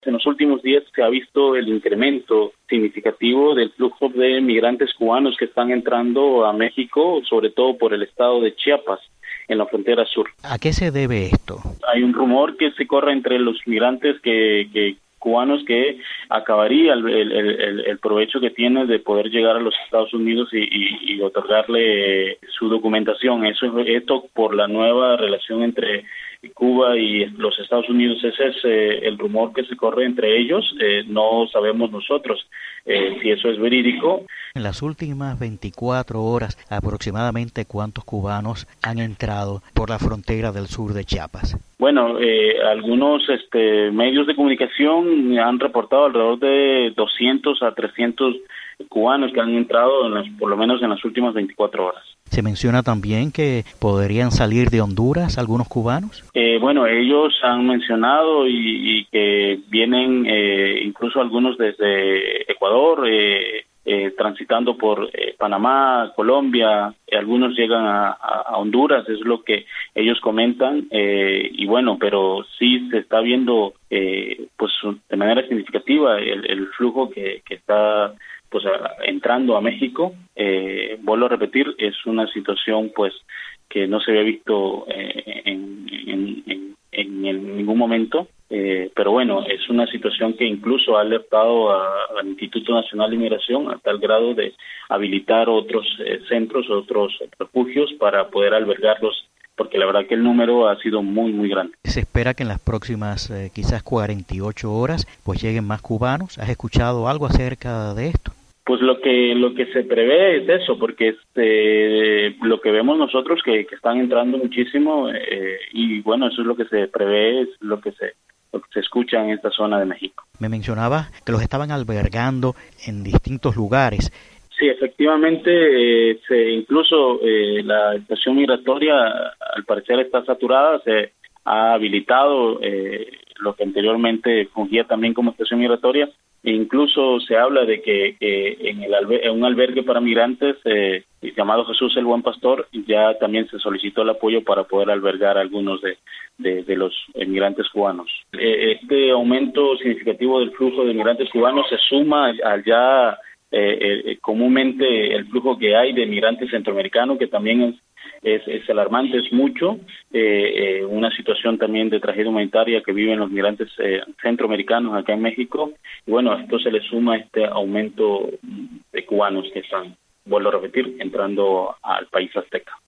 En los últimos días se ha visto el incremento significativo del flujo de migrantes cubanos que están entrando a México, sobre todo por el estado de Chiapas, en la frontera sur. ¿A qué se debe esto? Hay un rumor que se corre entre los migrantes cubanos que acabaría el provecho que tiene de poder llegar a los Estados Unidos y otorgarle su documentación. Esto por la nueva relación entre Cuba y los Estados Unidos. Ese es el rumor que se corre entre ellos. No sabemos nosotros si eso es verídico. En las últimas 24 horas, aproximadamente, ¿cuántos cubanos han entrado por la frontera del sur de Chiapas? Bueno, algunos medios de comunicación han reportado alrededor de 200 a 300 cubanos que han entrado por lo menos en las últimas 24 horas. Se menciona también que podrían salir de Honduras algunos cubanos. Bueno, ellos han mencionado y que vienen incluso algunos desde Ecuador, transitando por Panamá, Colombia, algunos llegan a Honduras, es lo que ellos comentan, y bueno, pero sí se está viendo pues de manera significativa el flujo que está pues entrando a México. Vuelvo a repetir, es una situación pues que no se había visto en ningún momento, pero bueno, es una situación que incluso ha alertado al Instituto Nacional de Inmigración a tal grado de habilitar otros centros, otros refugios para poder albergarlos, porque la verdad que el número ha sido muy, muy grande. Se espera que en las próximas quizás 48 horas pues lleguen más cubanos. ¿Has escuchado algo acerca de esto? Pues lo que se prevé es eso, porque lo que vemos nosotros que están entrando muchísimo, y bueno, eso es lo que se prevé, es lo que se escucha en esta zona de México. Me mencionabas que los estaban albergando en distintos lugares. Sí, efectivamente, incluso la estación migratoria al parecer está saturada, se ha habilitado lo que anteriormente fungía también como estación migratoria. Incluso se habla de que en un albergue para migrantes llamado Jesús el Buen Pastor ya también se solicitó el apoyo para poder albergar a algunos de los migrantes cubanos. Este aumento significativo del flujo de migrantes cubanos se suma al ya comúnmente el flujo que hay de migrantes centroamericanos, que también es alarmante, es mucho, una situación también de tragedia humanitaria que viven los migrantes centroamericanos acá en México, y bueno, a esto se le suma este aumento de cubanos que están, vuelvo a repetir, entrando al país azteca.